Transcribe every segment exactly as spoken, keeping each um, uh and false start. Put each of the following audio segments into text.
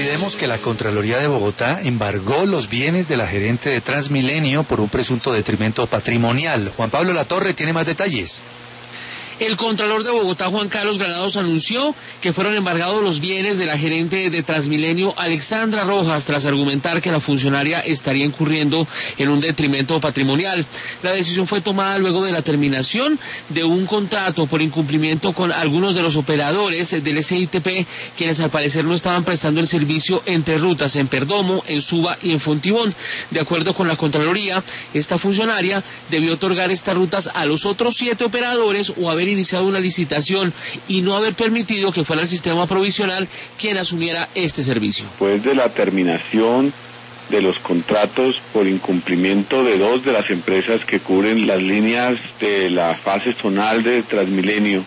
olvidemos que la Contraloría de Bogotá embargó los bienes de la gerente de Transmilenio por un presunto detrimento patrimonial. Juan Pablo Latorre tiene más detalles. El Contralor de Bogotá, Juan Carlos Granados, anunció que fueron embargados los bienes de la gerente de Transmilenio, Alexandra Rojas, tras argumentar que la funcionaria estaría incurriendo en un detrimento patrimonial. La decisión fue tomada luego de la terminación de un contrato por incumplimiento con algunos de los operadores del S I T P, quienes al parecer no estaban prestando el servicio entre rutas en Perdomo, en Suba y en Fontibón. De acuerdo con la Contraloría, esta funcionaria debió otorgar estas rutas a los otros siete operadores o haber iniciado una licitación y no haber permitido que fuera el sistema provisional quien asumiera este servicio. Después de la terminación de los contratos por incumplimiento de dos de las empresas que cubren las líneas de la fase zonal de Transmilenio,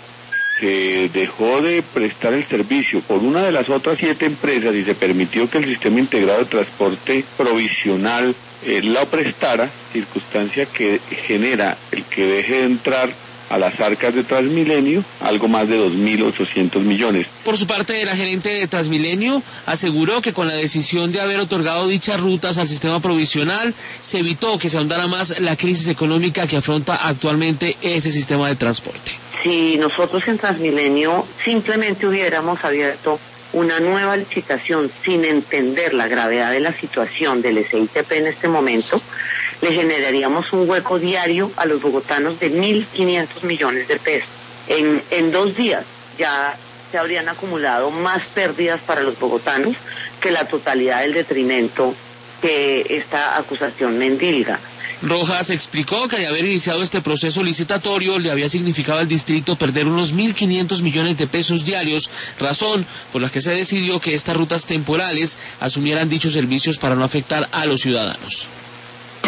se dejó de prestar el servicio por una de las otras siete empresas y se permitió que el sistema integrado de transporte provisional eh, lo prestara, circunstancia que genera el que deje de entrar a las arcas de Transmilenio algo más de dos mil ochocientos millones. Por su parte, la gerente de Transmilenio aseguró que con la decisión de haber otorgado dichas rutas al sistema provisional se evitó que se ahondara más la crisis económica que afronta actualmente ese sistema de transporte. Si nosotros en Transmilenio simplemente hubiéramos abierto una nueva licitación sin entender la gravedad de la situación del S I T P en este momento, le generaríamos un hueco diario a los bogotanos de mil quinientos millones de pesos. En, en dos días ya se habrían acumulado más pérdidas para los bogotanos que la totalidad del detrimento que esta acusación mendilga. Rojas explicó que de haber iniciado este proceso licitatorio le había significado al distrito perder unos mil quinientos millones de pesos diarios, razón por la que se decidió que estas rutas temporales asumieran dichos servicios para no afectar a los ciudadanos.